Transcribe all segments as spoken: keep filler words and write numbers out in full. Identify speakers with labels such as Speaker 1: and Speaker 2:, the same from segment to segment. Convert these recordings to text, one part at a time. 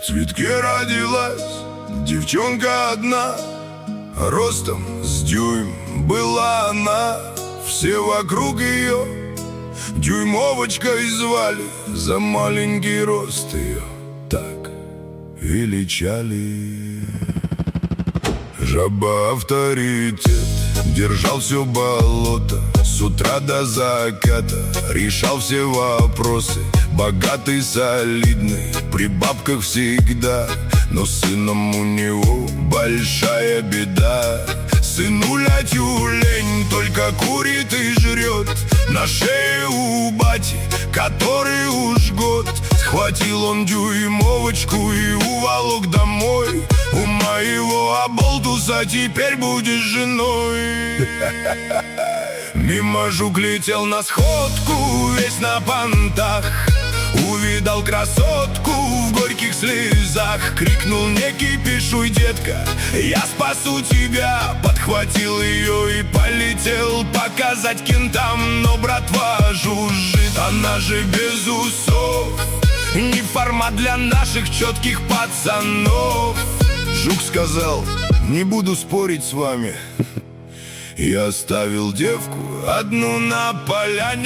Speaker 1: В цветке родилась девчонка одна, ростом с дюйм была она. Все вокруг ее дюймовочкой звали, за маленький рост ее так величали. Жаба-авторитет держал все болото, с утра до заката решал все вопросы. Богатый, солидный, при бабках всегда, но с сыном у него большая беда. Сынуля тюлень только курит и жрет, на шее у бати, который уж год. Схватил он дюймовочку и уволок домой. У моего оболтуса теперь будешь женой. Мимо жук летел на сходку, весь на понтах. Увидал красотку в горьких слезах. Крикнул: не кипишуй, детка, я спасу тебя. Подхватил ее и полетел показать кентам. Но братва жужжит, она же без усов, не формат для наших четких пацанов. Жук сказал: не буду спорить с вами. И оставил девку одну на поляне.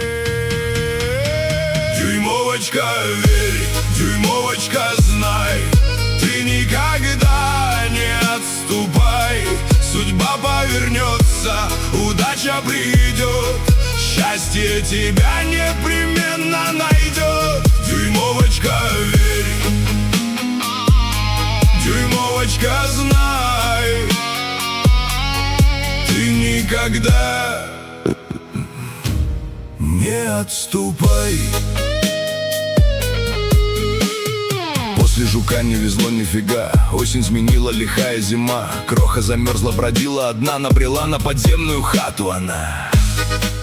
Speaker 1: Дюймовочка, верь, дюймовочка, знай, ты никогда не отступай. Судьба повернется, удача придет, счастье тебя непременно найдет. Дюймовочка, верь, дюймовочка, знай, ты никогда не отступай. После жука не везло нифига, осень сменила лихая зима. Кроха замерзла, бродила одна, набрела на подземную хату она.